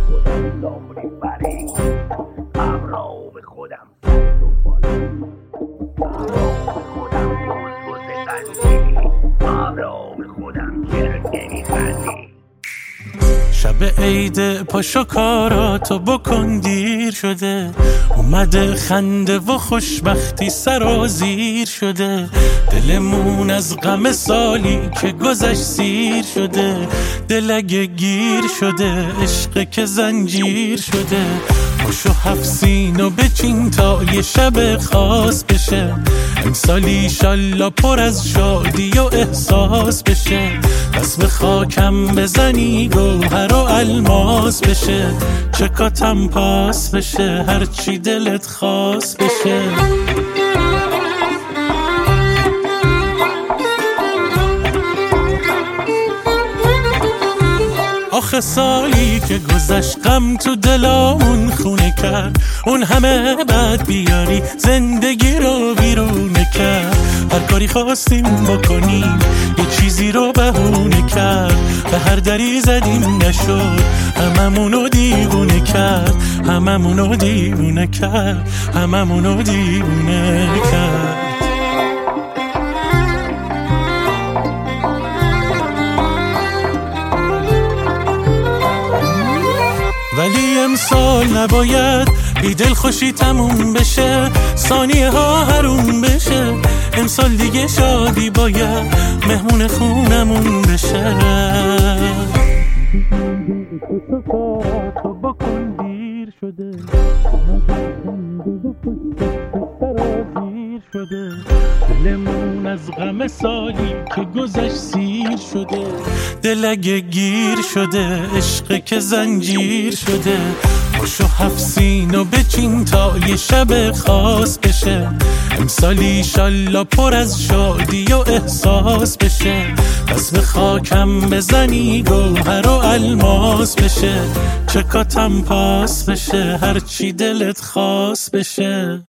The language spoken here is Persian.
خودم داخلی فرید همراه به خودم ساز و بالا همراه به خودم روز قندی همراه به خودم گرگنی خندی شب عید پاشو کاراتو بکن دیر شده اومده خنده و خوشبختی سرازیر شده دلمون از غم سالی که گذشت سیر شده دل اگه گیر شده عشق که زنجیر شده پاشو هفت سینو بچین تا یه شب خاص بشه امسال ایشالله پر از شادی و احساس بشه دست به خاکم بزنی گوهر و الماس بشه چکاتم پاس بشه هرچی دلت خواست بشه آخه سالی که گذشت غم تو دلامون خونه کرد اون همه بعد بیاری زندگی رو بیرونه کرد هر کاری خواستیم بکنیم یه چیزی رو بهونه کرد به هر دری زدیم نشد هممونو دیوونه کرد هممونو دیوونه کرد هممونو دیوونه کرد ولی امسال نباید بی دل خوشی تموم بشه ثانیه ها حروم بشه امسال دیگه شادی باید مهمون خونمون بشه بکن دیر شده شده دلمون از غم سالی که گذشت سیر شده دل اگه گیر شده عشق که زنجیر شده پاشو هفت سینو بچین تا یه شب خاص بشه امسال ایشالله پر از شادی و احساس بشه دست به خاکم بزنی گوهر و الماس بشه چکاتم پاس بشه هرچی دلت خواست بشه